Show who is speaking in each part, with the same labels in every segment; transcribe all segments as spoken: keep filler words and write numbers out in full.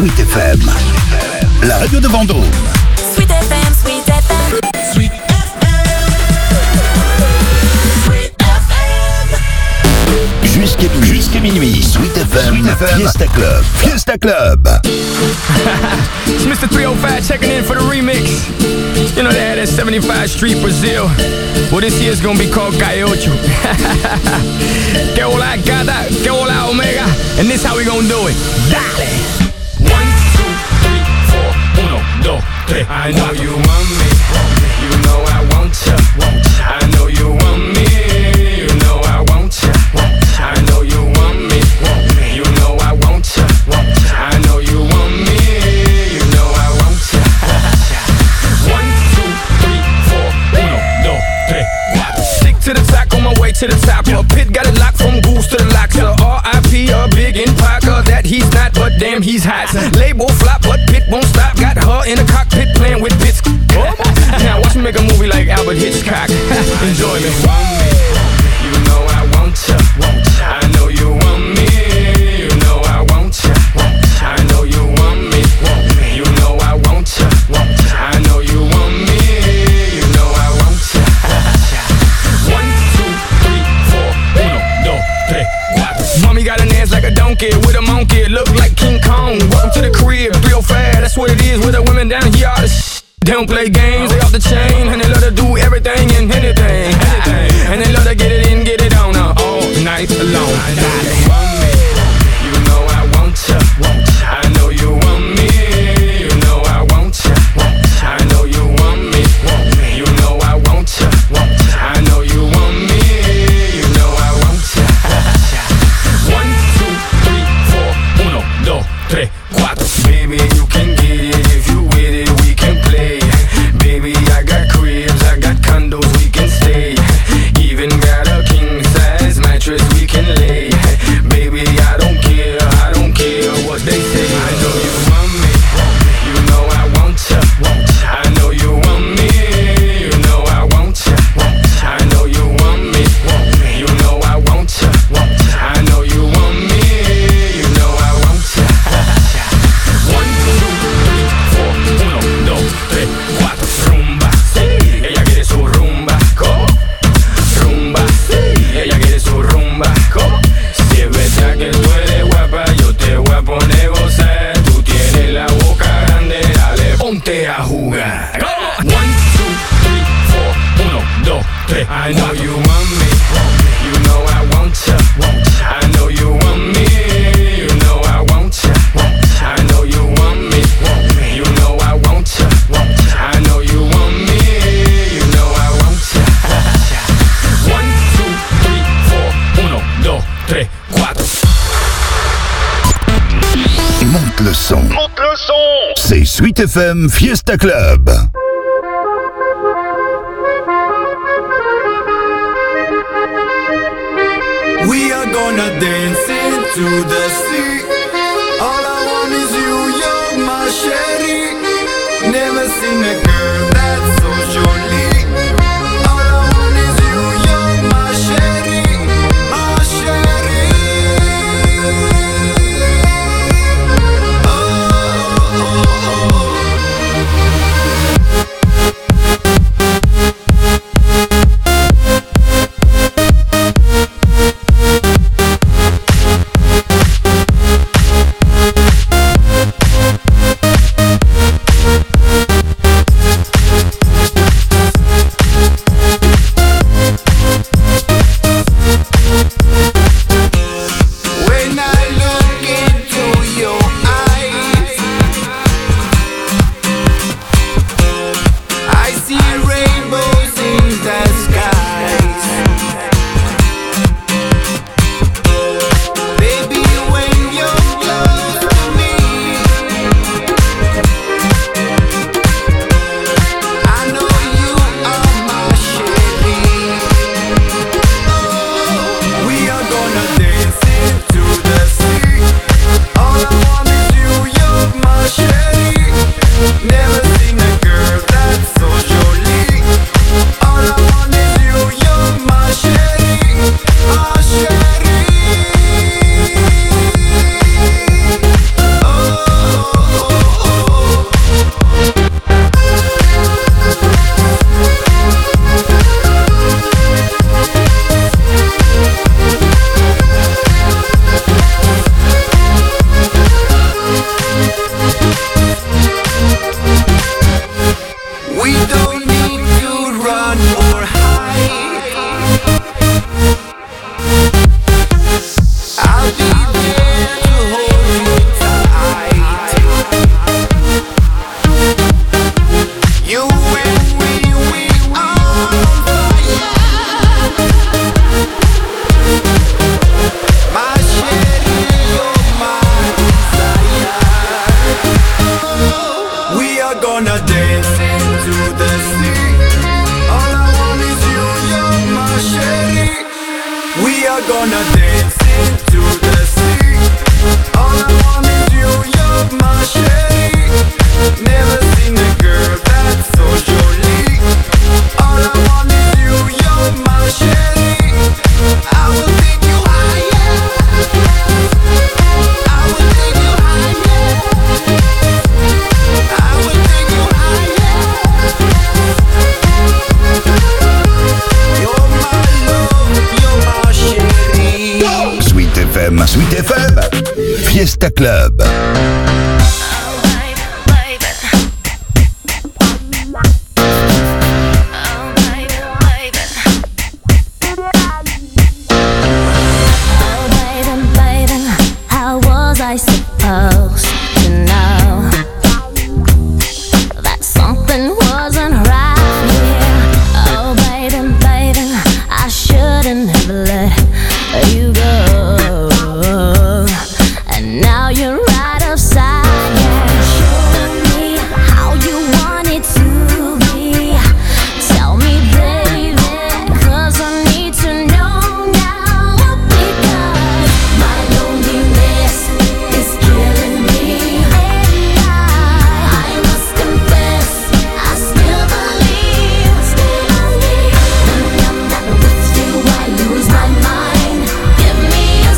Speaker 1: Sweet F M, la radio de Vendôme.
Speaker 2: Sweet F M, Sweet F M. Sweet F M. Sweet F M.
Speaker 1: Jusqu'à jusqu'à minuit, Sweet F M, Sweet F M, Fiesta Club, Fiesta Club.
Speaker 3: It's Mister three oh five checking in for the remix. You know they had that seventy-five Street Brazil. Well, this year's gonna be called Gaiocho. Que hola gata, que hola omega. And this how we gonna do it. Dale! One, two, three, four, uno, dos, tres. I know you want me, you know I want ya. I know you want me, you know I want ya. I know you want me, you know I want ya. I know you want me, you know I want ya. One, two, three, four, uno, dos, tres, cuatro. Stick to the track on my way to the top. A pit got it locked from goose to the locks. R I P a big in Parker that he's not, but damn he's hot. Label flop, but Pit won't stop. Got her in the cockpit playing with bits. Now watch me make a movie like Albert Hitchcock. Enjoy me. You know I want ya. I know you want me. You know I want ya. I know you want me. You know I want ya. I know you want me. You know I want ya. One, two, three, four, uno, dos, tres, cuatro. Mommy got an ass like a donkey with a monkey. Look like King Kong. Welcome to the crib, three oh five. That's what it is with the women down here. All the sh- They don't play games, they off the chain. And they love to do everything and anything. And they love to get it in, get it on uh, all night long. I know you want me, you know I want ya. I know you want me, you know I want ya. I know you want me, you know I want ya. I know you want me, you know I want ya. One, two, three, four, uno, dos, tres, cuatro. Baby, you can get it if you with it, we can play. Baby, I got cribs, I got condos, we can stay. Even got a king size mattress we can lay. Baby, I don't care, I don't care what they say. I know you want me, you know I want ya. I know you want me, you know I want ya. I know you want me, you know I want ya. I know you want me, you know I want ya. One, two, three, four, uno, dos, tres, cuatro. Rumba, sí, ella quiere su rumba. ¿Cómo? Rumba, sí, ella quiere su rumba. ¿Cómo? Si es verdad que tú eres guapa, yo te voy a poner gozar. Tú tienes la boca grande, dale, ponte a jugar. ¿Cómo? One, two, three, four, uno, dos, tres. I know you want me, you know I want ya. I know you want me, you know I want ya. I know you want me, you know I want ya. I know you want me, you know I want ya. One, two, three, four, uno, dos, tres, cuatro.
Speaker 1: Monte le son.
Speaker 4: Monte le son.
Speaker 1: C'est Sweet F M Fiesta Club.
Speaker 5: We are gonna dance into the sea. All I want is you, you're my sherry. Never seen a girl that's so surely. All I want is you, you're my sherry, my sherry. Oh, oh, oh.
Speaker 1: Sweet F M. Sweet F M, Fiesta Club.
Speaker 4: I supposed to know that something wasn't right here. Oh baby, baby, I shouldn't have let you go. And now you're right upside down. Show me how you want it to be. Tell me, baby, 'cause I need to know now. Because my loneliness is killing me, and I, I must confess, I still believe, still believe. When I'm not with you, I lose my mind. Give me a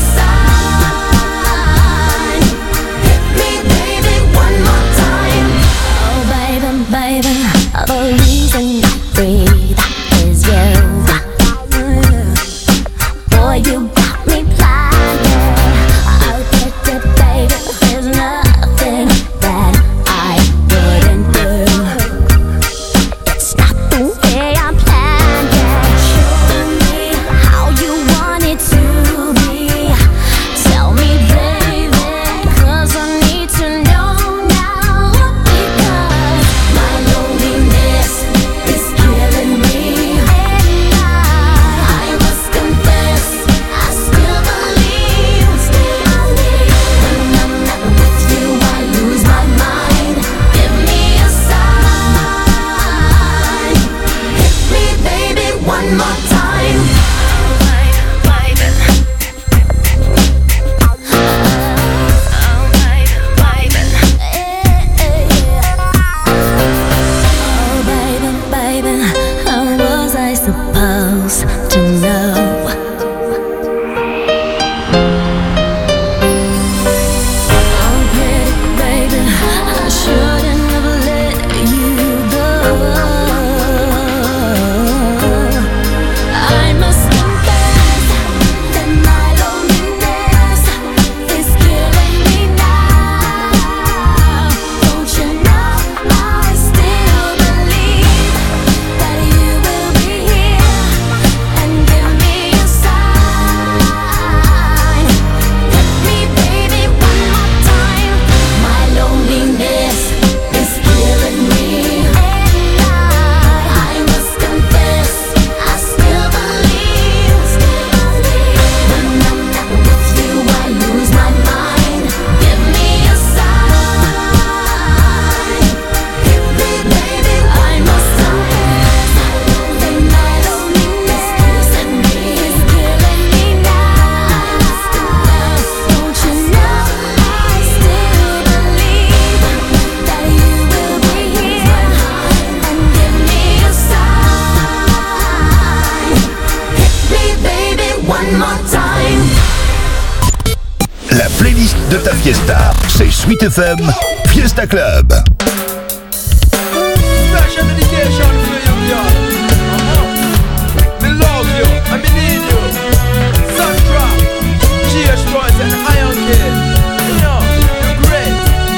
Speaker 4: sign, hit me, baby, one more time. Oh baby, baby, the reason I breathe is you. Boy, you got me blinded. I'll get it, baby. There's nothing that I wouldn't do. It's not the way I planned it. Show me how you want it to be. Tell me, baby, 'cause I need to know now. Because my loneliness is killing me, and I, I must confess, I still believe, still believe. When I'm not with you, I lose my mind. Give me a sign, hit me, baby, one more time. Oh baby, baby, how was I supposed to know? Oh pretty baby, I shouldn't have let you go. I must confess that my loneliness is killing me now. Don't you know I still believe that you will be here and give me a sign. Hit me, baby, one more time. My loneliness is killing me, and I, I must confess, I still believe, still believe. When I'm not with you, I lose my mind. Give me a sign, hit me, baby, I must confess that my loneliness and me is killing me now. Don't you know I still believe that you will be here and give me a sign. Hit me, baby, one more time.
Speaker 1: La playlist de ta fiesta, c'est Sweet F M, Fiesta Club.
Speaker 6: Special dedication for you, y'all. Uh-huh. Me love you, and me need you. Sandra, G H Boys and Iron Kid. You know, you're great.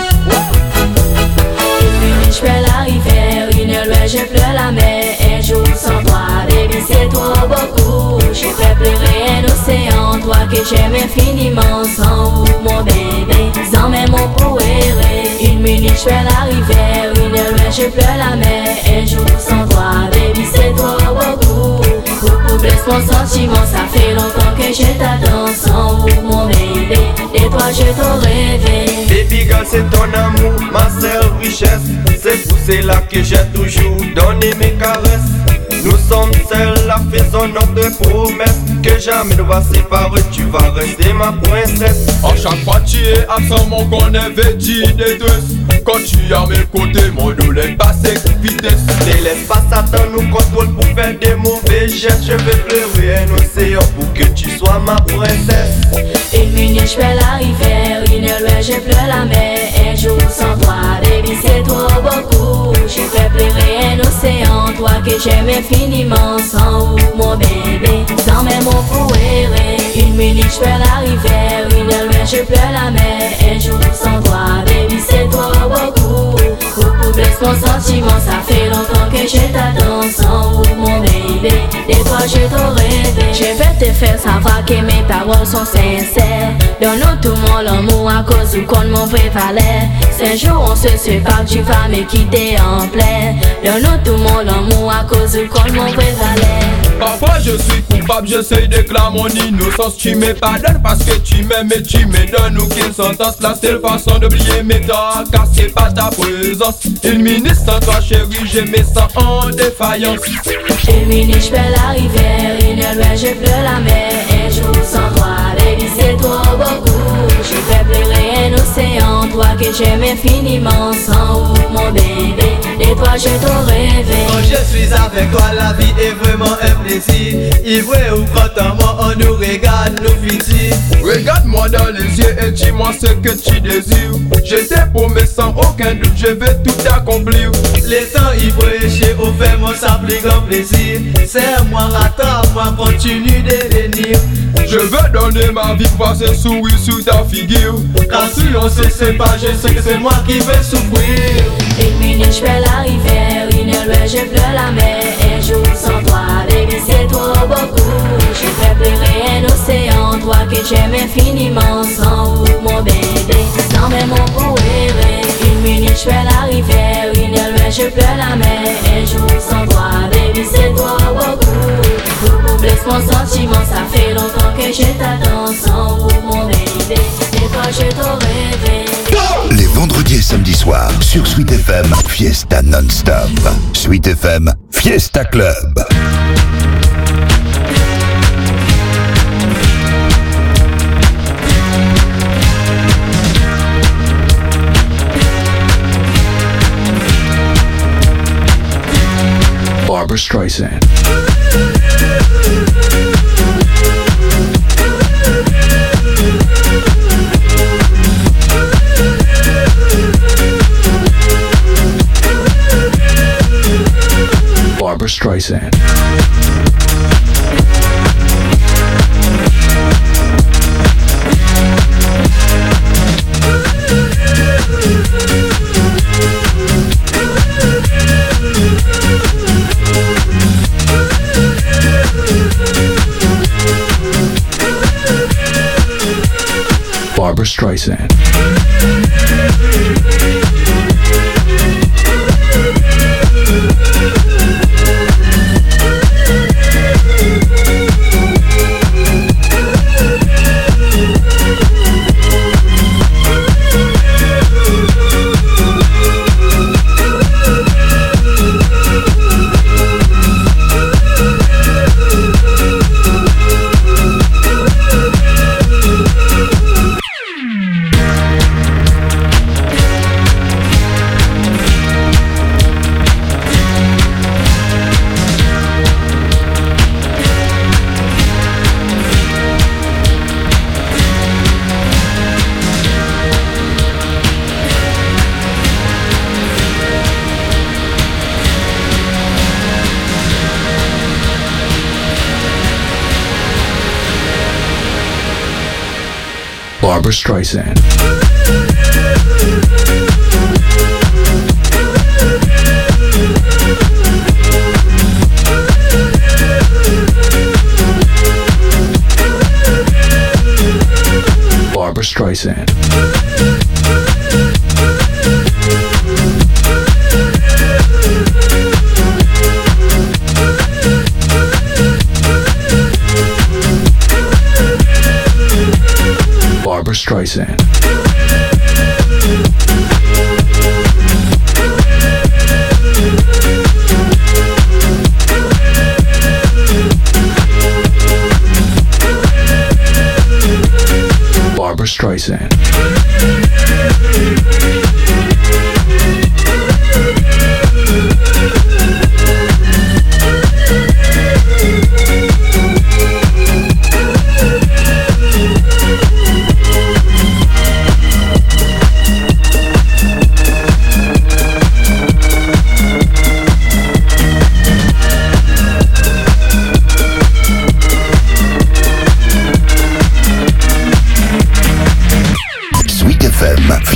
Speaker 4: Je fais la rivière, une nuée, je pleure la mer. Un jour sans toi, baby, c'est trop beaucoup. J'ai fait pleurer un océan, toi que j'aime infiniment. Sans vous, mon bébé, sans même mon poéré. Une minute, je fais la rivière, une nuée, je pleure la mer. Un jour sans toi, baby, c'est trop beaucoup. Beaucoup blesse mon sentiment, ça fait longtemps que je t'attends. Sans vous, mon bébé, et toi, je t'aurais rêvé.
Speaker 6: Baby girl, c'est ton amour, ma seule richesse. C'est pour cela que j'ai toujours donné mes caresses. Nous sommes seuls, la faisons notre promesse. Que jamais nous va séparer, tu vas rester ma princesse.
Speaker 7: À chaque fois tu es absent, mon qu'on avait dit des deux. Quand tu es à mes côtés, mon douleur passe avec vitesse.
Speaker 6: Ne laisse pas Satan nous contrôle pour faire des mauvais gestes. Je vais pleurer un océan pour que tu sois ma princesse.
Speaker 4: Une minute, je fais la rivière, une nuée,
Speaker 8: loi, je pleure la mer. Un jour sans toi, baby, c'est trop beaucoup. J'ai fait pleurer un océan, toi que j'aime infiniment. Sans où, mon bébé, sans même mon fouet. Une minute, je pleure la rivière. Une loi, je pleure la mer. Un jour sans toi, baby, c'est trop beaucoup. Beaucoup blesse mon sentiment, ça fait longtemps que je t'attends. Sans où, mon bébé, des fois je t'aurais rêvé. Je vais te faire savoir que mes paroles sont sincères. Donne-nous tout mon amour à cause du compte mon vrai valet. Si un jour on se sépare, tu vas me quitter en plein. Donne-nous tout mon amour à cause du compte mon vrai valet.
Speaker 7: Parfois je suis coupable, j'essaye de clamer mon innocence. Tu me pardonnes parce que tu m'aimes et tu me donnes aucune sentence. La seule façon d'oublier mes torts, car c'est pas ta présence. Une minute sans toi chérie, je me sens en défaillance.
Speaker 8: Une minute je fais la rivière, une loi je pleure la mer. Un jour sans toi, baby c'est trop beaucoup. Je fais pleurer un océan, toi que j'aime infiniment. Sans où mon bébé, de toi je t'aurais rêvé.
Speaker 9: Quand je suis avec toi, la vie est vraiment un plaisir. Ivré ou contentement, on nous regarde, nous fixer.
Speaker 7: Regarde-moi dans les yeux et dis-moi ce que tu désires. Je t'ai promis sans aucun doute, je vais tout accomplir.
Speaker 9: Les temps ivrés, j'ai offert mon sans plus grand plaisir. C'est moi, attends, moi, continue de venir.
Speaker 7: Je veux donner ma vie, voir ce sourire sur ta figure.
Speaker 9: Car si on se sépare, je sais que c'est moi qui vais souffrir.
Speaker 8: Une minute je fais la rivière, une loi je pleure la mer. Un jour sans toi, baby c'est trop beaucoup. Je fais pleurer un océan, toi que j'aime infiniment. Sans où mon bébé, sans même mon fouet. Une minute je fais la rivière, une loi je pleure la mer. Un jour sans toi, baby c'est trop beaucoup. Beaucoup blesse mon sentiment, ça fait longtemps que je t'attends. Sans où mon bébé, et toi je t'aurais rêvé.
Speaker 1: Les vendredis et samedis soirs sur Sweet F M, Fiesta non-stop. Sweet F M, Fiesta Club.
Speaker 10: Barbra Streisand. Barbra Streisand. Barbra Streisand. Barbra Streisand. Barbra Streisand. Barbra Streisand. Barbra Streisand.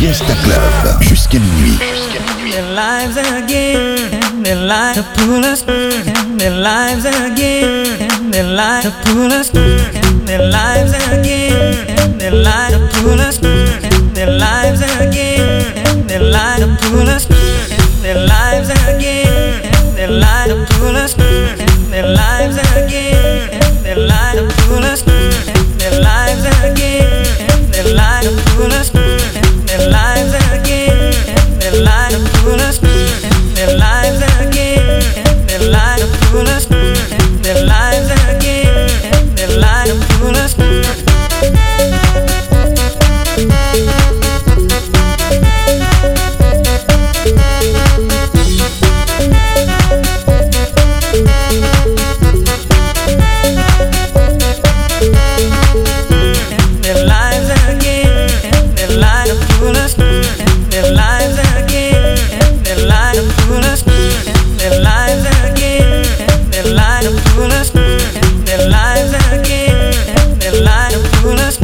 Speaker 1: Fiesta Club, jusqu'à minuit.
Speaker 11: Their lives again, their lives to pull us, their lives again, their lives to pull us, their lives again, their lives to pull us, their lives again, their lives to pull us, their lives again, their lives to pull us, their lives again, their lives to pull us, their lives again, their lives to pull us, their lives again, their lives to pull us, their lives again, their lives to pull us, their lives again, their lives to pull us. Their lives again, their lives to pull us, their lives again, their lives to pull us, their lives again, their lives to pull us, their lives again, their lives to pull us.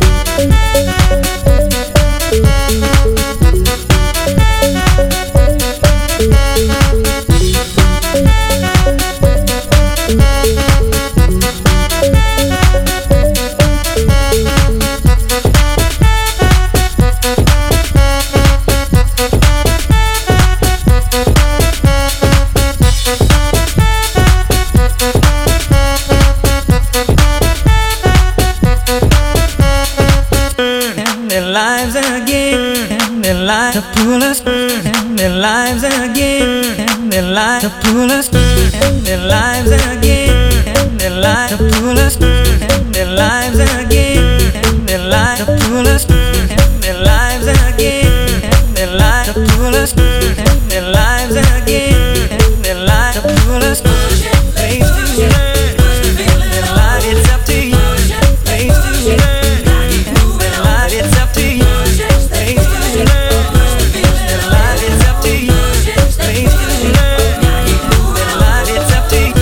Speaker 11: Their lives again, their lives to pull us, their lives again, their lives to pull us, their lives again, their lives to pull us, their lives again, their lives to pull us, their lives again, their lives to pull us, their lives again, their lives to pull us. Place to learn, their life it's up to you. Place to learn. It's up to you. Place to learn. Their life it's up to you. Place to learn. Their life it's up to you.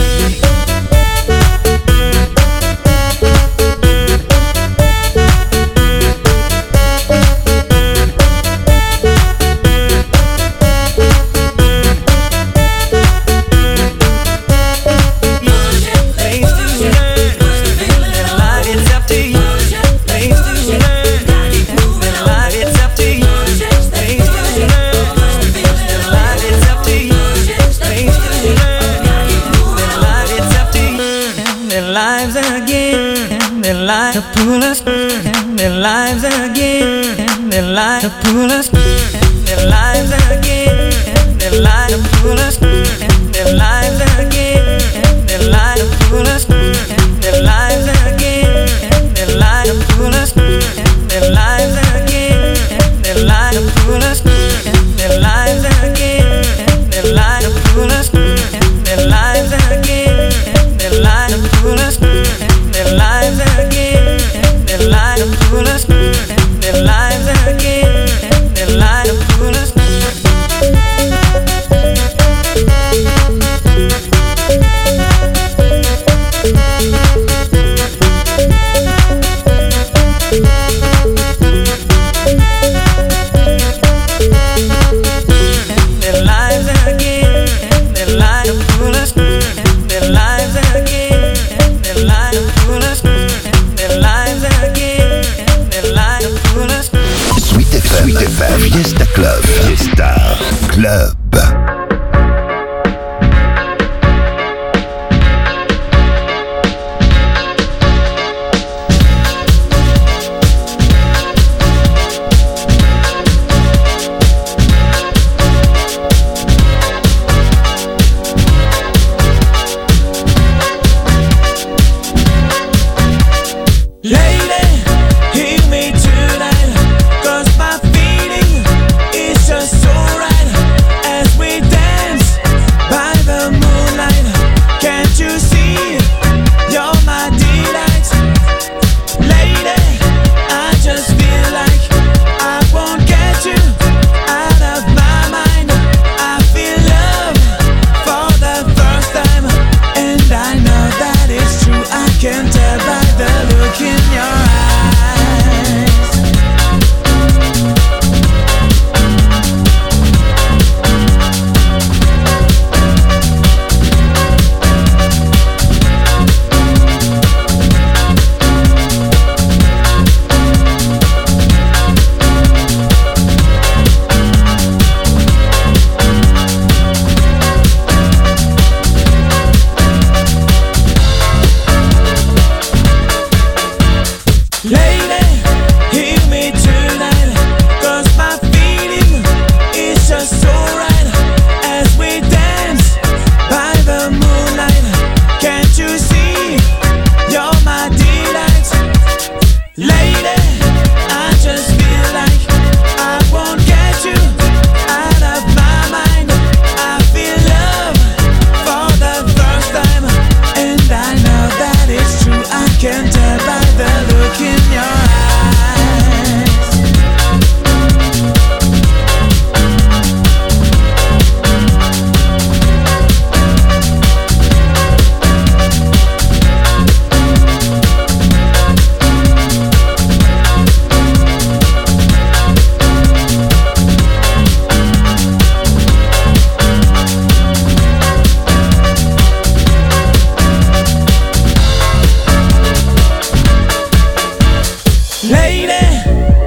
Speaker 11: Their lives to pull us, their lives again, their lives to pull us, their lives again, their lives to pull us, their lives again, their lives to pull us, their lives again, their lives to pull us, their lives again, their lives to pull us, their lives again, their lives to pull us, their lives again, their lives to pull us. Their lives again, their lives to pull us, their lives again, their lives to pull us. Their lives again, their lives to pull us, their lives again, their lives to pull us, their lives again, their lives to pull us.
Speaker 1: Sweet F M, Sweet F M, Fiesta Club, Fiesta Club.
Speaker 12: As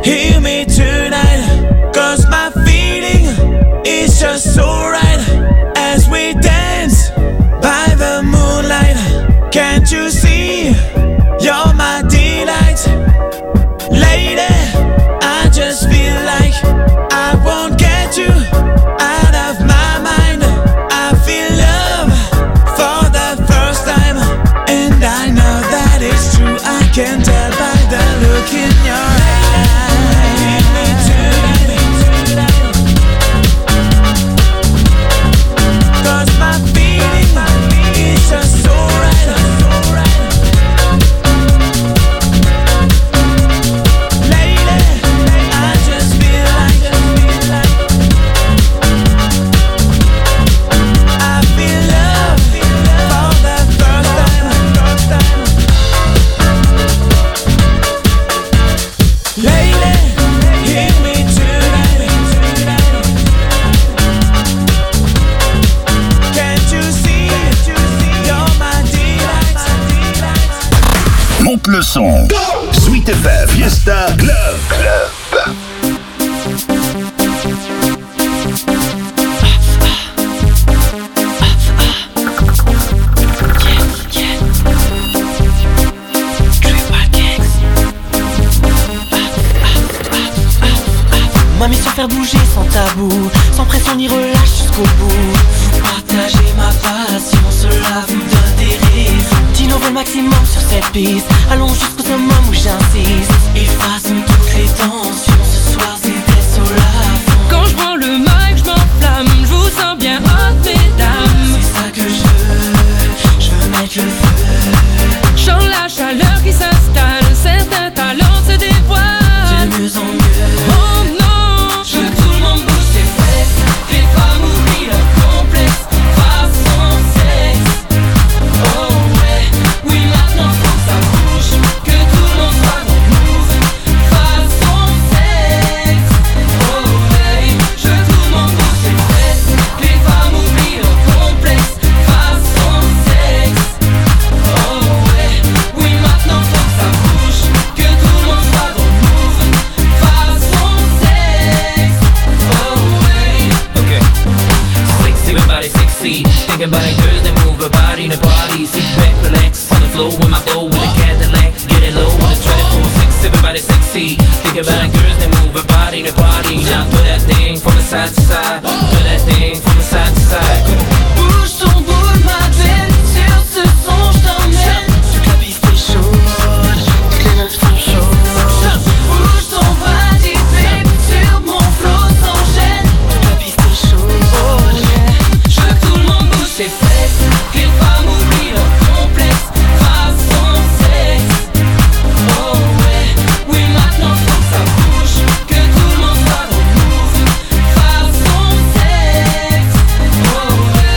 Speaker 11: hear me tonight, cause my feeling is just so right as we dance by the moonlight. Can't you see, you're my delight, lady, I just feel like I won't get you out of my mind. I feel love for the first time, and I know that it's true. I can tell by the look in your eyes. Cause my feeling is just so right, so right. Lady, I just feel like I feel love for the first time, first time. Lady, hear me tonight. Can't you see, you're my delight.
Speaker 1: Monte le son. Sweet F M, Fiesta Club. Club.
Speaker 12: Ma mission faire bouger sans tabou, sans pression ni relâche jusqu'au bout. Vous partagez ma passion, cela vous donne des raisons. Dino veut le maximum sur cette piste, allons jusqu'au summum où j'insiste. Effaçons toutes les tensions, ce soir c'était sur la fond.
Speaker 13: Quand je prends le mic, je m'enflamme, je vous sens bien hot mesdames.
Speaker 12: C'est ça que je veux, je veux mettre le feu.
Speaker 13: Chant la chaleur qui s'installe, certains talents se dévoilent.
Speaker 12: De mieux en mieux.
Speaker 13: Oh non.
Speaker 12: Je veux tout le monde bouge ses fesses, que les femmes oublient leur complexe, façon sexe. Oh ouais, oui maintenant faut que ça bouge, que tout le monde soit dans le move, façon sexe. Oh ouais, je veux tout le monde bouge ses fesses, que les femmes oublient leur complexe, façon sexe. Oh ouais, oui maintenant faut que ça bouge, que tout le monde soit dans le move, façon sexe.
Speaker 14: Okay. Sexy, everybody sexy. Thinking about it, girls that move her body in the party. Sit back, relax on the floor with my flow with a Cadillac. Get it low with a twenty-four six. Everybody sexy. Thinking about it, girls that move her body in the party. Now put that thing from the side to side. Put that thing from the side to side.
Speaker 12: Bouge ton boule, ma belle, sur ce son je t'emmène. Toute la piste est chaude, toutes les notes sont chaudes. Bouge ton body, babe, sur mon flow sans gêne. Toute la piste est chaude, je veux que tout le monde bouge ses fesses, que les femmes oublient leur complexe, façon sexe. Oh ouais, oui maintenant faut que ça bouge, que tout le monde soit dans le move, façon sexe. Oh ouais.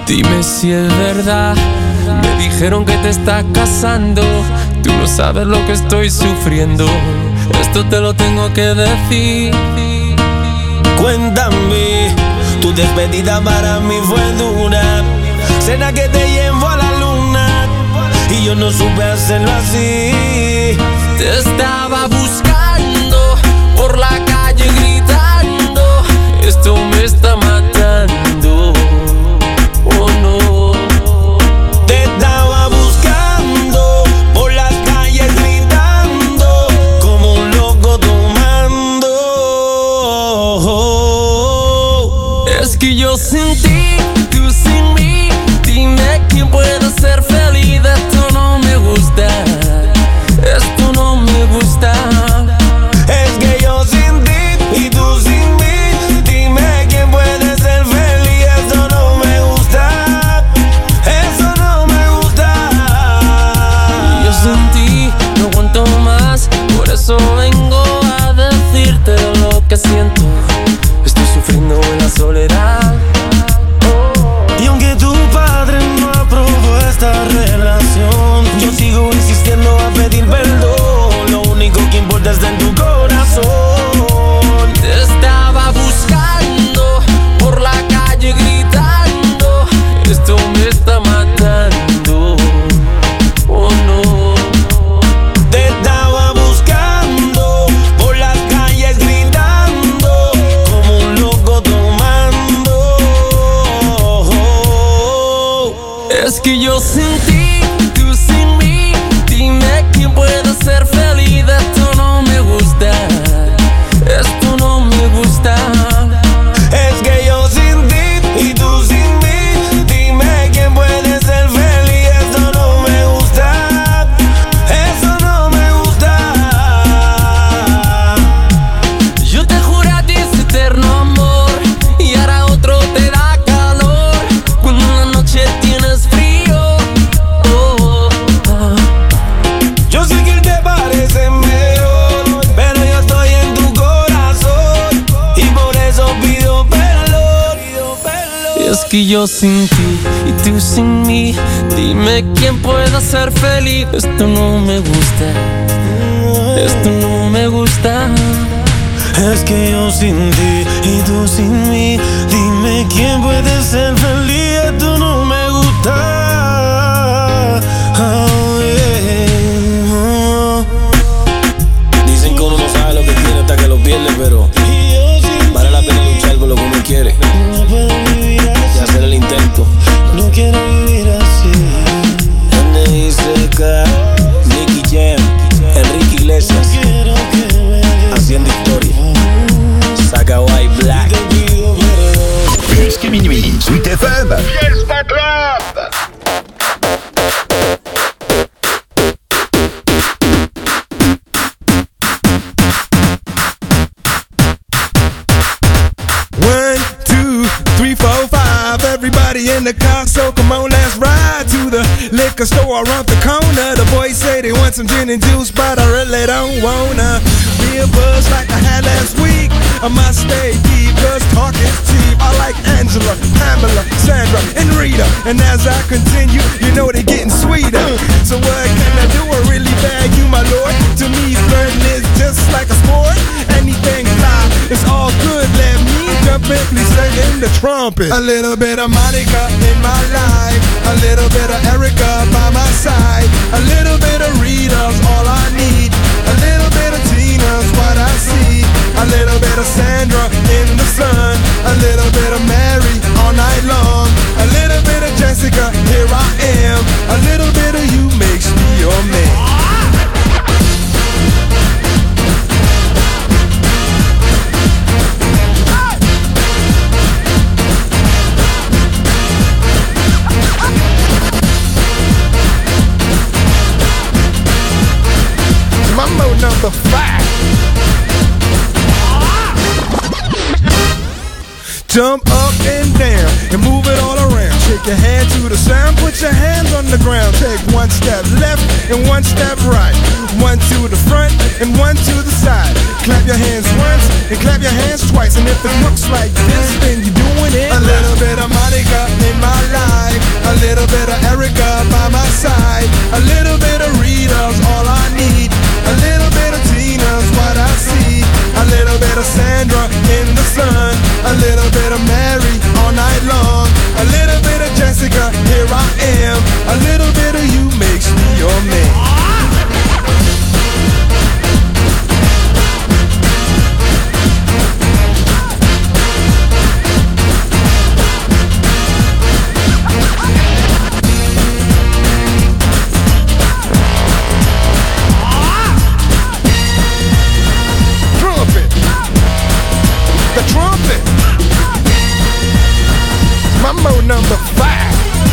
Speaker 15: Dime si es verdad. Me dijeron que te estás casando. Tú no sabes lo que estoy sufriendo. Esto te lo tengo que decir.
Speaker 16: Cuéntame, tu despedida para mí fue dura. Cena que te llevo a la luna y yo no supe hacerlo así.
Speaker 15: Te estaba buscando por la calle gritando. Esto me está matando. Oh no.
Speaker 16: Te estaba buscando por las calles gritando como un loco tomando.
Speaker 15: Es que yo sin ti, tú sin mí. Dime quién puede ser feliz. Esto no me gusta. Esto no me gusta.
Speaker 16: Es que yo sin ti y tú sin mí. Dime quién puede ser feliz. Esto no me gusta. Eso no me gusta.
Speaker 15: Yo sin ti no aguanto más. Por eso vengo a decirte lo que siento. Estoy sufriendo en la soledad.
Speaker 16: Y aunque tu padre no aprobó esta relación, yo sigo insistiendo a pedir perdón. Lo único que importa está en tu corazón.
Speaker 15: Te estaba buscando por la calle gritando. Esto me está matando. Oh no.
Speaker 16: Te estaba buscando por las calles gritando como un loco tomando.
Speaker 15: Es que yo sin ti, tú sin mí. Dime quién puede ser feliz. Esto no me gusta. Esto no me gusta.
Speaker 16: Es que yo sin ti y tú sin mí. Dime quién puede ser feliz. Esto no me gusta. Eso no me gusta.
Speaker 15: Yo te juré a ti ese eterno amor y ahora otro te da calor cuando en la noche tienes frío. Oh, oh.
Speaker 16: Yo sé que él te parece mejor, pero yo estoy en tu corazón y por eso pido perdón.
Speaker 15: Y es que yo sin ti y tú sin mí. Dime quién puede ser feliz. Esto no me gusta. Esto no me gusta.
Speaker 16: Es que yo sin ti y tú sin mí. Dime quién puede ser feliz. Esto no me gusta. Oh, yeah. Dicen que uno no sabe lo que tiene hasta que lo pierde, pero vale la pena luchar por lo que uno quiere y hacer el intento. No quiero vivir así. N I C K, Nicky Jam, Enrique Iglesias, haciendo historia. Saca White Black.
Speaker 1: Plus que minuit, Sweet F M.
Speaker 17: Fiesta Club.
Speaker 18: One, two, three, four, five. Everybody in the car, so come on, let's ride to the liquor store around the corner. The boys say they want some gin and juice, but I really don't wanna be a buzz like I had last week. I must stay deep, cause talk is cheap. I like Angela, Pamela, Sandra, and Rita. And as I continue, you know they're getting sweeter. So what can I do? I really bag you, my lord. To me, flirting is just like a sport. Anything fly, it's all good. Let me jump in, please sing in the trumpet. A little bit of Monica in my life, a little bit of Erica by my side, a little bit of Rita's all I need, a little bit of Tina's what I see, a little bit of Sandra in the sun, a little bit of Mary all night long, a little bit of Jessica, here I am, a little bit of you makes me your man. Mambo number five. Jump up and down and move it all around. Shake your hand to the sound, put your hands on the ground. Take one step left and one step right. One to the front and one to the side. Clap your hands once and clap your hands twice. And if it looks like this, then you're doing it. A little bit of Monica in my life, number five.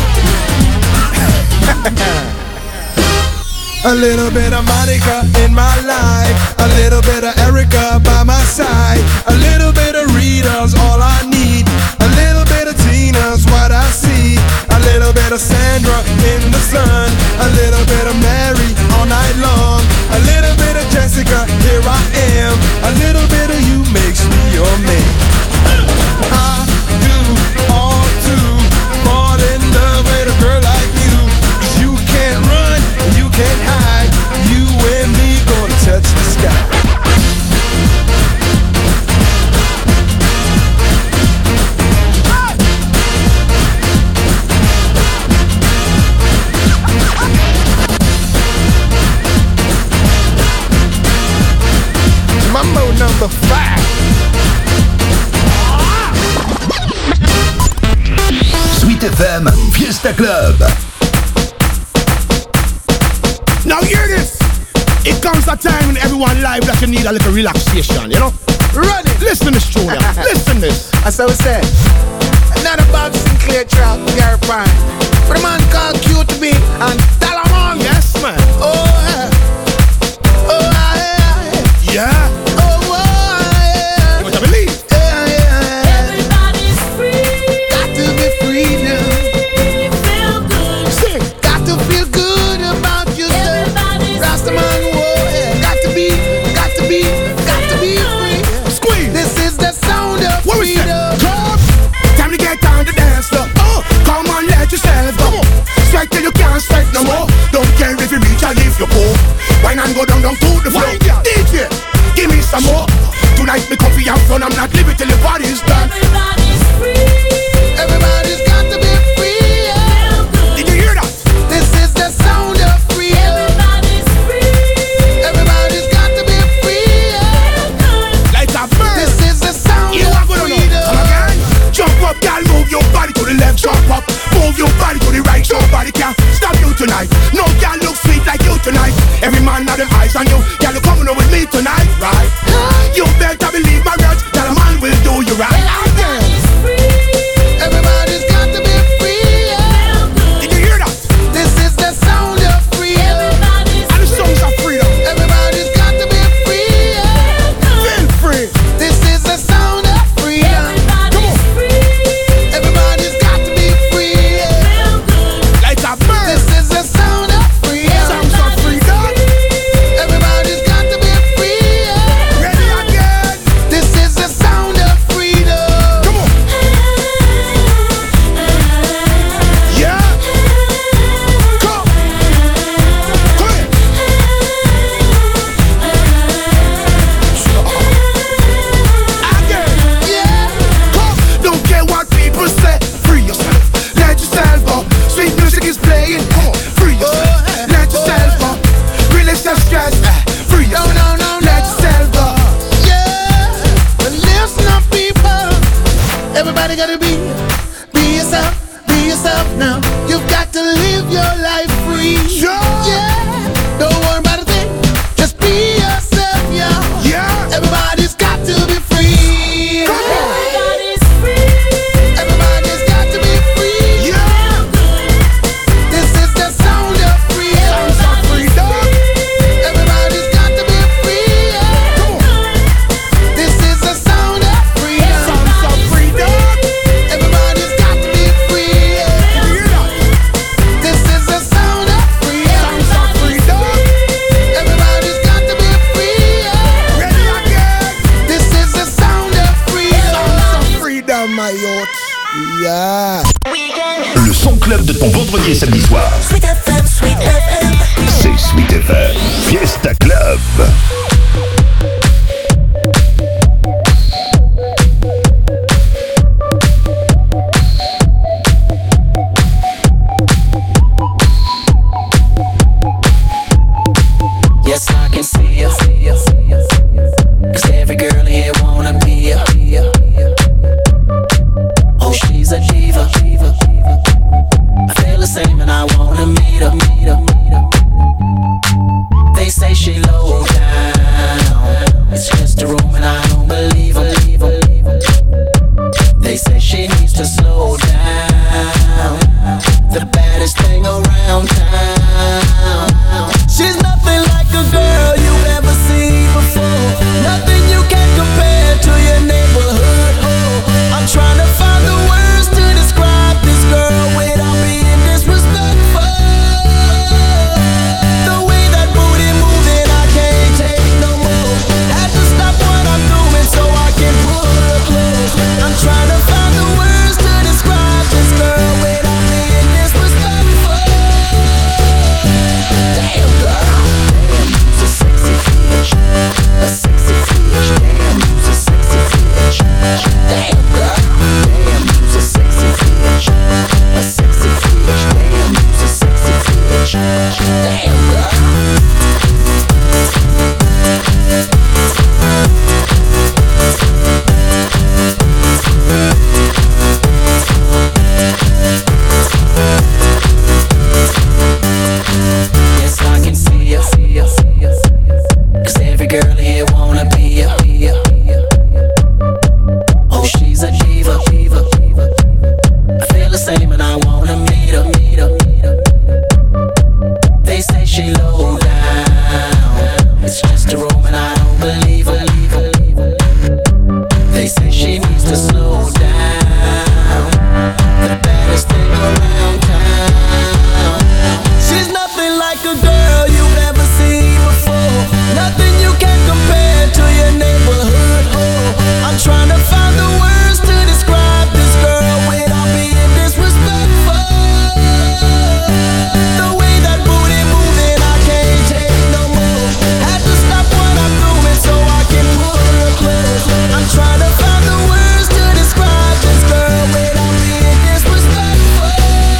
Speaker 18: A little bit of Monica in my life, a little bit of Erica by my side, a little bit of Rita's all I need, a little bit of Tina's what I see, a little bit of Sandra in the sun, a little bit of Mary all night long, a little bit of Jessica, here I am, a little bit of you makes me your man. I do all to fall in love with a girl like you, 'cause you can't run and you can't hide, you and me gonna touch the sky. Mambo number five.
Speaker 1: Sweet F M, Fiesta Club.
Speaker 17: Now hear this. It comes a time in everyone's life that you need a little relaxation, you know? Run it. Listen to this tune now. Listen to this.
Speaker 19: That's how we say. Another Bob Sinclair track, Gary Prime. For the man called Q to be and Talamon.
Speaker 17: Yes, man.
Speaker 19: Oh, yeah. Oh, yeah.
Speaker 17: Yeah.
Speaker 19: Oh, yeah.
Speaker 17: You want to believe?
Speaker 19: Yeah, yeah.
Speaker 8: Everybody's free.
Speaker 19: Got to be free now.
Speaker 8: Feel good.
Speaker 17: Sing.
Speaker 19: Got to feel good about yourself.
Speaker 8: Everybody's
Speaker 19: Rastaman, whoa, yeah. Got to be, got to be, got to be free.
Speaker 17: Squeeze.
Speaker 19: This is the sound of
Speaker 17: What we say?
Speaker 19: freedom.
Speaker 17: Come. Time to get down to dance floor. Oh, come on, let yourself go. Sweat till you can't sweat no more. Don't care if you reach or if you go. Wine and go down, down to the floor. D J, give me some more. Tonight me comfy and fun. I'm not leaving till the party's done.
Speaker 8: Everybody's free.
Speaker 19: Everybody's got to be free. Yeah.
Speaker 17: Did you hear that?
Speaker 19: This is the sound of freedom.
Speaker 8: Everybody's free.
Speaker 19: Everybody's got to be free. Yeah.
Speaker 17: Like a bird.
Speaker 19: This is the sound
Speaker 17: You
Speaker 19: of
Speaker 17: are gonna know.
Speaker 19: freedom.
Speaker 17: Come again. Jump up, girl, move your body to the left. Jump up, move your body to the right. Nobody can stop you tonight. No girl look sweet like you tonight. Every man have them eyes on you. Girl, you coming over with me tonight, right? You better believe my words. That a man will do you right.
Speaker 8: Everybody's free.
Speaker 19: Everybody's got to be free. Yeah.
Speaker 17: Did you hear that?
Speaker 19: This is the sound of freedom.
Speaker 8: Everybody's
Speaker 17: And the songs of freedom.
Speaker 19: Everybody's got to be free. Yeah.
Speaker 17: Feel free.
Speaker 19: This is the sound of freedom.
Speaker 8: Everybody's free.
Speaker 19: Everybody's got to be free. Yeah.
Speaker 17: Like a bird.
Speaker 19: This is the sound of freedom.
Speaker 17: Songs of freedom.
Speaker 19: Everybody's got to be free. Yeah.
Speaker 17: Ready again.
Speaker 19: This is the sound of freedom.
Speaker 17: Come on. Yeah. Come. Come here. Again.
Speaker 19: Yeah.
Speaker 17: Come. Don't care what people say. Free yourself. Let yourself up. Sweet music is playing. Come on. Free yourself. Let yourself up. Release the stress. Free
Speaker 19: No,
Speaker 17: yourself.
Speaker 19: no, no, no.
Speaker 17: Let yourself up.
Speaker 19: Yeah. But listen up, people. Everybody gotta be, be yourself, be yourself now. You've got to live your life free.
Speaker 17: Yeah.
Speaker 19: Yeah. Don't worry about a thing. Just be yourself, yeah.
Speaker 17: Yeah.
Speaker 19: Everybody's got to be free.
Speaker 17: Come on.
Speaker 8: Everybody's free.
Speaker 19: Everybody's got to be free.
Speaker 17: Yeah.
Speaker 19: This is the sound of freedom.
Speaker 17: Sounds of freedom.
Speaker 19: Everybody's got to be free.
Speaker 17: Come on.
Speaker 19: This is the sound of freedom.
Speaker 17: Sounds of freedom.
Speaker 19: Everybody's got to be free.
Speaker 17: You hear that?
Speaker 19: This is the sound of freedom.
Speaker 17: Sounds of freedom.
Speaker 19: Everybody's got to be free.
Speaker 17: Ready again.
Speaker 19: This is the sound of freedom.
Speaker 17: Sounds of freedom, my youth. Yeah.
Speaker 1: Le son club de ton vendredi et samedi soir.
Speaker 2: Sweet F M, Sweet F M.
Speaker 1: C'est Sweet F M, Fiesta Club.
Speaker 15: Yes, I can see you. Cause every girl in here wanna be ya. Oh, she's a diva. I feel the same and I wanna meet her. They say she low down.
Speaker 20: wanna meet her, meet her. They say she low down, it's just a room and I don't believe her. They say she needs to slow down, the baddest thing around town. She's nothing like a girl you've ever seen before, nothing you can compare to your neighborhood whore. I'm trying to find the words to describe this girl without being disrespectful. The way that booty moving, I can't take no more. Had to stop what I'm doing so I can pull her close. I'm trying to find the words to describe this girl without being disrespectful.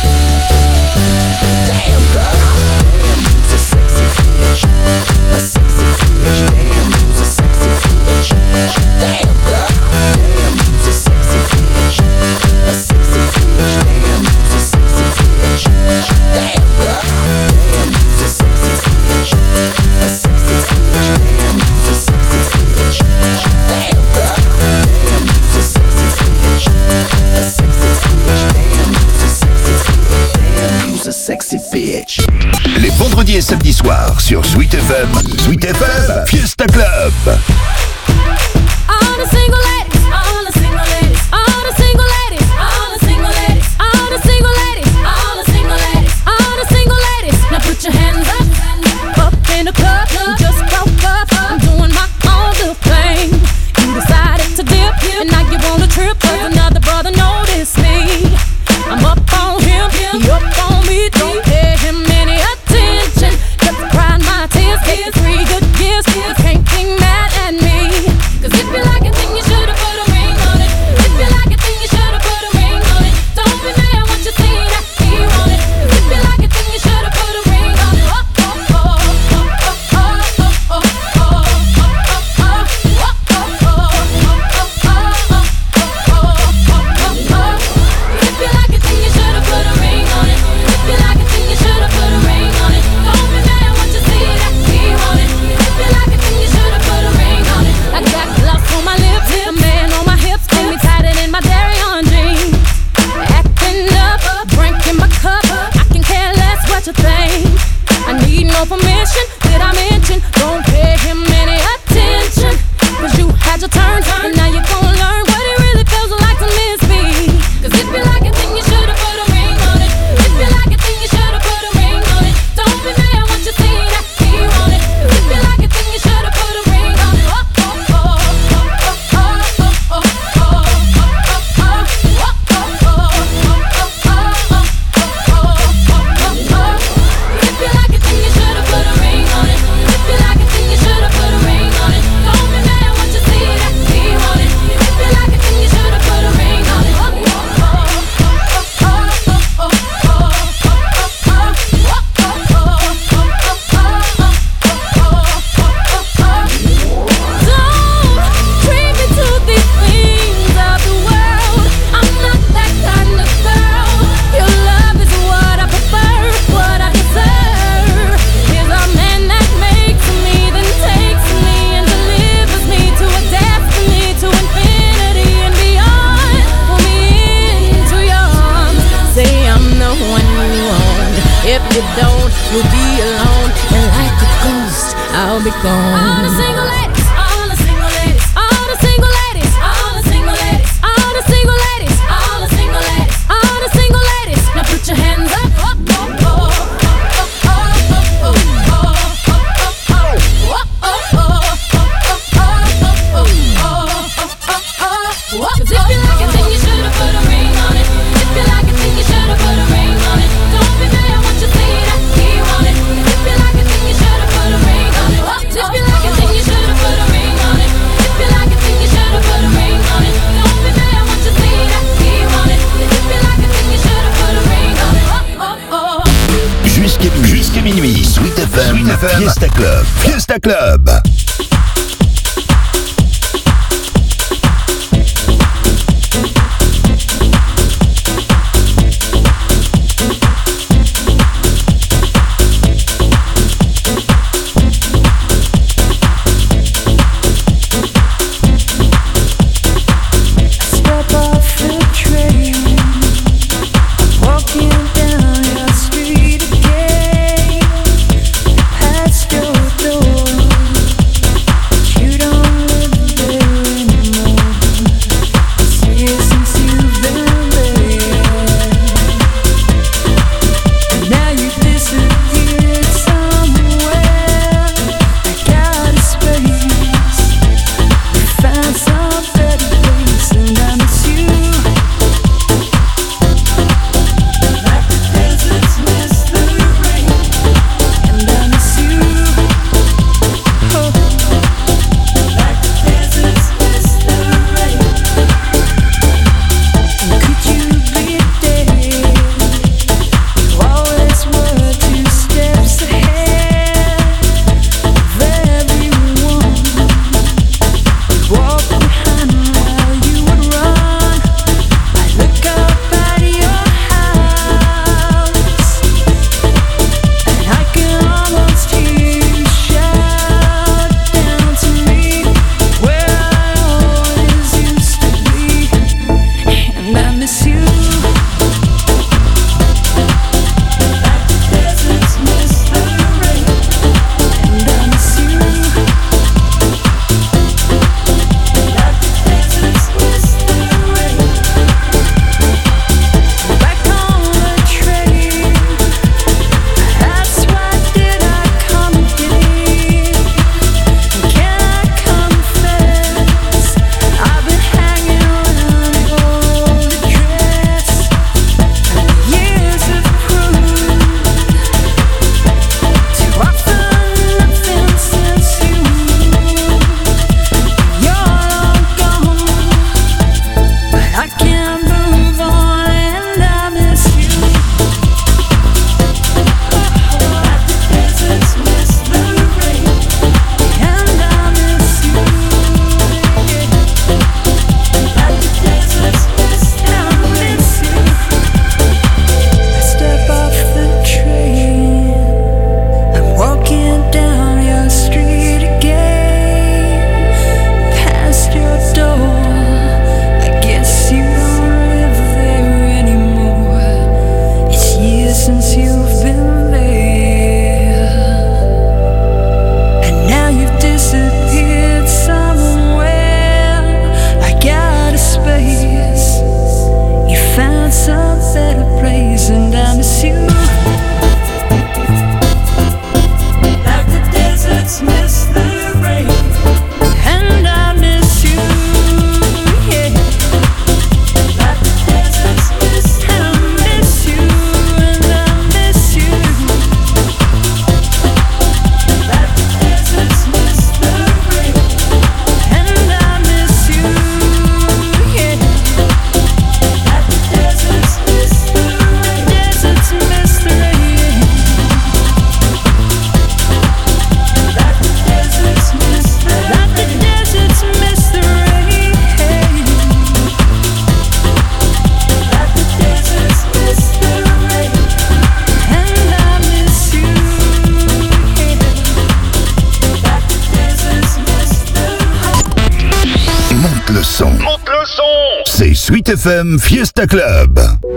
Speaker 20: Damn girl, damn, you's a sexy bitch, a sexy bitch. Damn, you's a sexy bitch. Damn girl, damn, you's a sexy bitch, a sexy bitch. Damn, you's a sexy bitch. Damn girl, damn, you's a sexy bitch, a sexy bitch. Damn, you's a sexy bitch. Damn girl, damn, you's a sexy bitch, a sexy bitch. Damn, you's a sexy bitch. Damn, you's a sexy bitch.
Speaker 1: Les vendredis et samedis soirs sur Sweet F M, Sweet F M, Fiesta Club.
Speaker 13: All the single ladies, all the single ladies, all the single ladies, all the single ladies, all the single ladies, all the single ladies, all the single ladies. Now put your hands up, up in the club. You just broke up, I'm doing my own little thing. You decided to dip, and now you want a trip, 'cause another brother noticed me. I'm up on him, he up on me. Don't pay him any attention. Just crying my tears, get three good years. You can't be mad at me. 'Cause if you like it, then you should've put a ring on it. If you like it, then you should've put a ring on it. Don't be mad when you see that he want it. 'Cause if you like it, then you should've put a ring on it. Oh, oh, oh, oh, oh, oh, oh, oh, oh, oh, oh, If you like it, then you should've put a ring on it. If you like it, then you should've put a ring on it. Don't be mad when you see that he want it. If you like it, then you should've put a ring on it. I got gloss on my lips, a man on my hips, and me tied it in my dairy on jeans. Acting up, drink in my cup, I can care less what you think. I need no permission, did I mention? Don't pay him any attention, 'cause you had your turn, and now you're gonna learn what it really feels like to miss me. 'Cause if you like it, then you should've put a ring on it. If you like it, then you should've put a ring on it. Don't be mad when you see that he want it. 'Cause if you like it, then you should've put a ring on it. Oh, oh, oh, oh, oh, oh, oh, oh, oh, oh, If you like it, then you should've put a ring on it. If you like it, then you should've put a ring on it. Don't be mad when you see that he want it. If you like it, then you should've put a ring on it. Oh, oh, oh, oh, oh, Don't treat me to these things of the world. I'm not that kind of girl. Your love is what I prefer, what I deserve. Here's a man that makes me, then takes me and delivers me to a destiny, to infinity and beyond. Pull me into your arms, say I'm the one you want. If you don't, you'll be alone, and like a ghost, I'll be gone. All the single ladies, all the single ladies, all the single ladies, all the single ladies, all the single ladies, all the single ladies, all the single ladies. Now put your hands up. Oh, oh, oh, oh, oh, oh, oh, oh, oh, 'Cause if you like it, then you should've put a ring on it. If you like it, then you should've put a ring on it. Don't be mad when you see that he want it. If you like it, then you should've put a ring on it. If you like it, then you should've put a ring on it. If you like it, then you should've put a ring on it. Don't be mad when you see that he want it. If you like it, then you should've put a ring on it. Oh, oh, oh.
Speaker 1: Jusqu'à minuit, jusqu'à minuit, Sweet F M, Fiesta Club, Fiesta Club.
Speaker 21: Step off the train, walking
Speaker 1: Sweet F M Fiesta Club.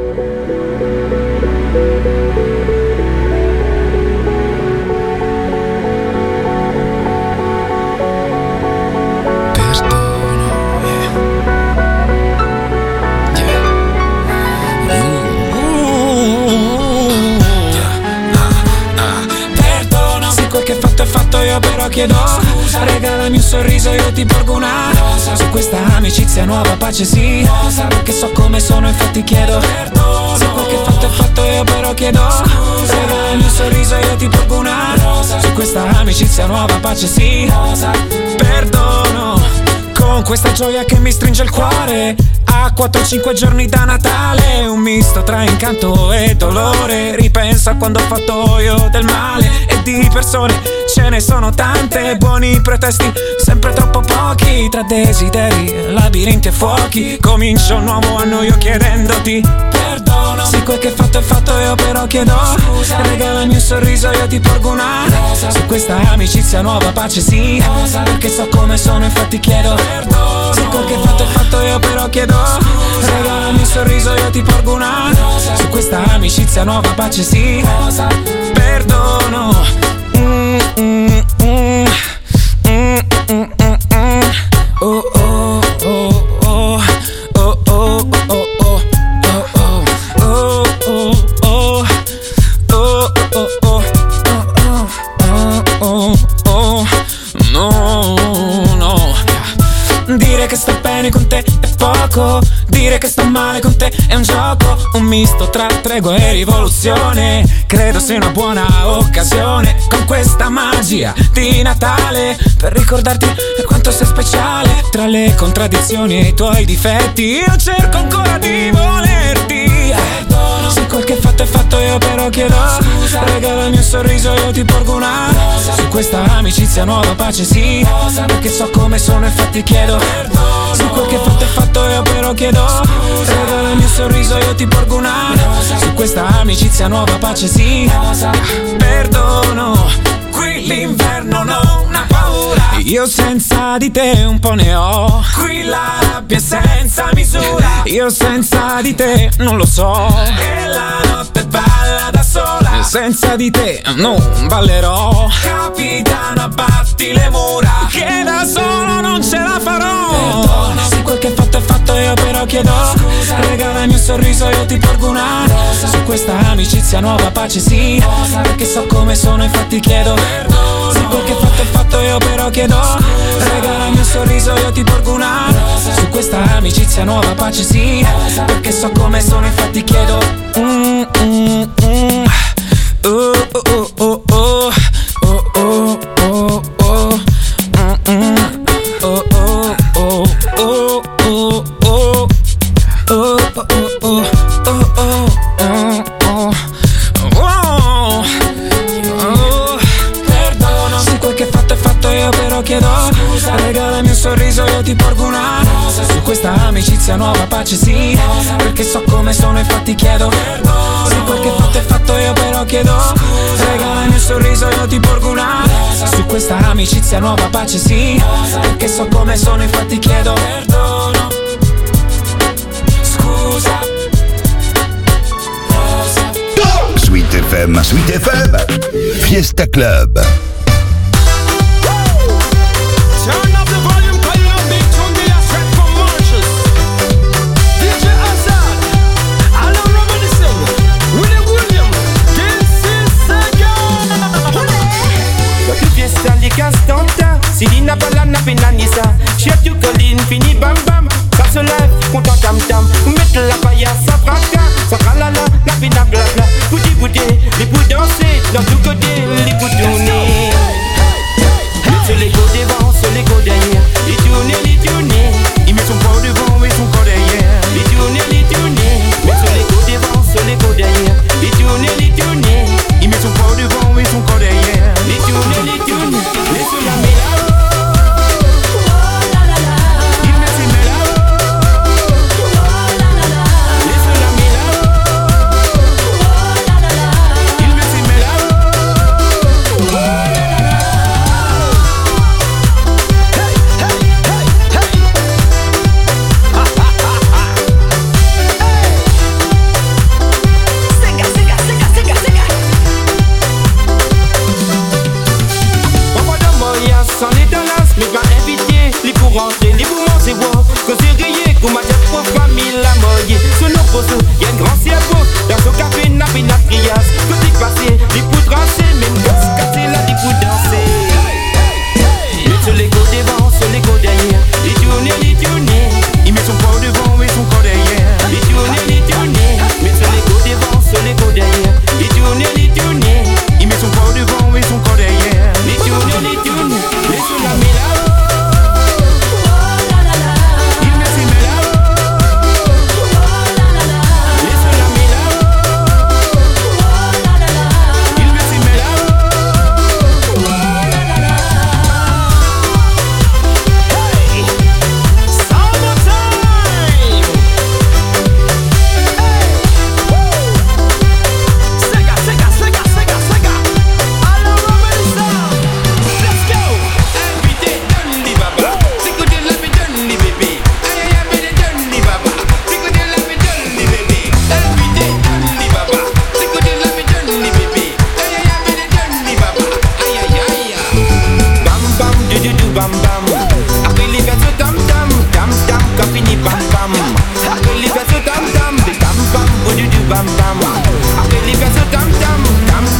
Speaker 11: Io però chiedo scusa, regalami un sorriso, io ti porgo una rosa. Su questa amicizia nuova pace sì, rosa. Perché so come sono, infatti chiedo perdono. Se quel che fatto è fatto, io però chiedo scusa, regalami un sorriso, io ti porgo una rosa. Su questa amicizia nuova pace sì, rosa. Perdono. Con questa gioia che mi stringe il cuore, a quattro cinque giorni da Natale, un misto tra incanto e dolore. Ripenso a quando ho fatto io del male, e di persone ce ne sono tante. Buoni pretesti, sempre troppo pochi. Tra desideri, labirinti e fuochi, comincio un nuovo anno io chiedendoti perdono. Se quel che fatto è fatto, io però chiedo scusa, regalami un sorriso, io ti porgo una rosa. Su questa amicizia nuova pace sì, rosa. Perché so come sono, infatti chiedo perdono. Se quel che fatto è fatto, io però chiedo scusa, regalami un sorriso, io ti porgo una rosa. Su questa amicizia nuova pace sì, rosa. Perdono. mm, mm, mm, mm, mm, mm. Oh oh oh oh oh oh oh oh. Dire che sto bene con te è poco, dire che sto male con te è un gioco, un misto tra tregua e rivoluzione. Credo sia una buona occasione, con questa magia di Natale, per ricordarti quanto sei speciale. Tra le contraddizioni e i tuoi difetti, io cerco ancora di volerti. Perdono. Se quel che fatto è fatto, io però chiedo scusa, regalami un sorriso, io ti porgo una rosa. Su questa amicizia nuova pace sì, rosa. Perché so come sono, infatti chiedo perdono. Se quel che fatto è fatto, io però chiedo scusa, regalami un sorriso, io ti porgo una rosa. Su questa amicizia nuova pace sì, rosa. Perdono. Qui l'inverno non ha paura, io senza di te un po' ne ho. Qui la rabbia è senza misura, io senza di te non lo so. E la notte balla da sola, senza di te non ballerò. Capitano, abbatti le mura, che da solo non ce la farò. Perdono. Se quel che fatto è fatto, io però chiedo scusa, regalami un sorriso, io ti porgo una rosa. Su questa amicizia nuova pace sì, rosa. Perché so come sono, infatti chiedo perdono. Se quel che fatto è fatto, io però chiedo scusa, regalami un sorriso, io ti porgo una rosa. Su questa amicizia nuova pace sì, rosa. Perché so come sono, infatti chiedo mm, mm, mm. Oh, oh, oh, oh, oh, oh, oh, oh. Mm, mm. Oh, oh, oh, oh, oh, oh. Oh, oh, oh, oh, oh, oh, oh, oh, oh. Perdono. Se quel che fatto è fatto, io però chiedo scusa, regalami un sorriso, io ti porgo una rosa. Su questa amicizia nuova pace sì, rosa. Perché so come sono, infatti chiedo perdono. Se quel che fatto è fatto, io però chiedo scusa, regalami un sorriso, io ti porgo una rosa. Su questa amicizia nuova pace sì, rosa. Perché so come sono, infatti chiedo perdono. Scusa.
Speaker 1: Sweet F M, Sweet F M, Fiesta Club.
Speaker 5: Turn up the volume, cause you know big tune they are straight from Mauritius. D J Azad, Alan Robinson, Willie William, this is Sega.
Speaker 21: Yotu fiesta li castanta, Silina balana penanisa, Chef tu colline fini bam bam, Sasso live, content tam tam, Mettre la paille sa fracas, sa ralala, la pina blabla, Bouti bouti, les bouts danser, dans tout côté, les bouts tourner. Sur les go devant, sur les go derrière, les tourner, les tourner. Il met son corps devant et son corps derrière, les tourner, les tourner. Mais sur les go devant, sur les go derrière, les tourner, les tourner. Il met son corps devant et son corps derrière, les tourner, les tourner. Les sur la méla, il met ses méla, les sur la méla.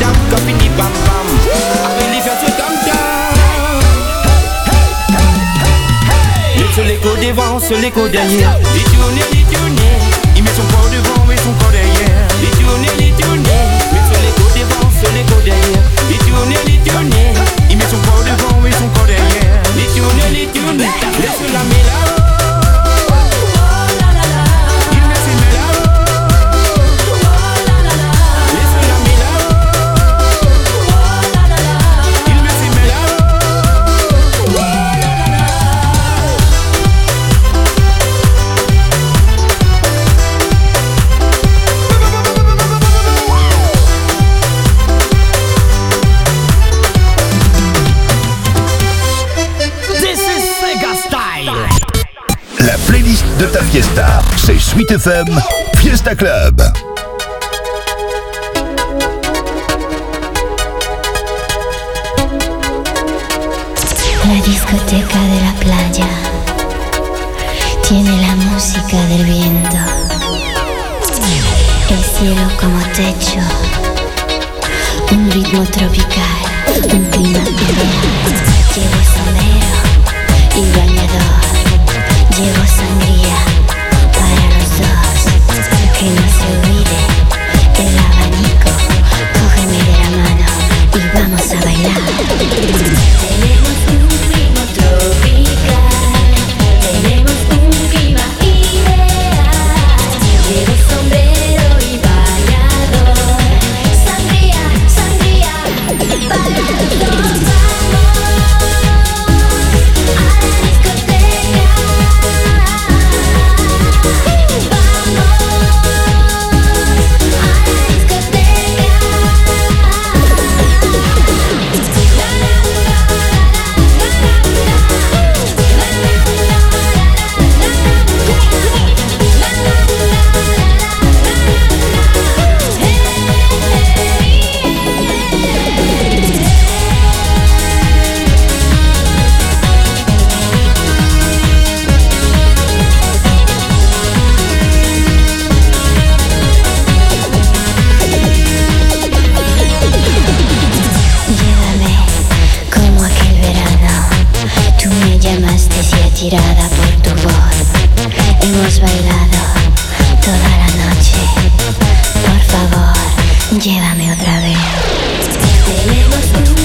Speaker 21: tam, ka fini bam bam. Après les fêtes se tam tam. Le seul écho devant, seul écho derrière. Les tourner, les tourner. Il met son corps devant et son corps derrière. Les tourner, les tourner. Mais seul écho devant, seul écho derrière. Les tourner, les tourner. Il met son corps devant et son corps derrière. Les tourner, les tourner. Laisse la mélange.
Speaker 1: La playlist de ta fiesta, c'est Sweet F M Fiesta Club.
Speaker 4: La discoteca de la playa tiene la música del viento, el cielo como techo, un ritmo tropical, un clima ideal. Llevo sombrero y bañador, llevo sangría para los dos, que no se olvide el abanico, cógeme de la mano y vamos a bailar. Tenemos un ritmo tropical, tenemos un clima ideal, llevo sombrero y bañador, sangría, sangría para los dos. Tirada por tu voz, hemos bailado toda la noche. Por favor, llévame otra vez. Tenemos un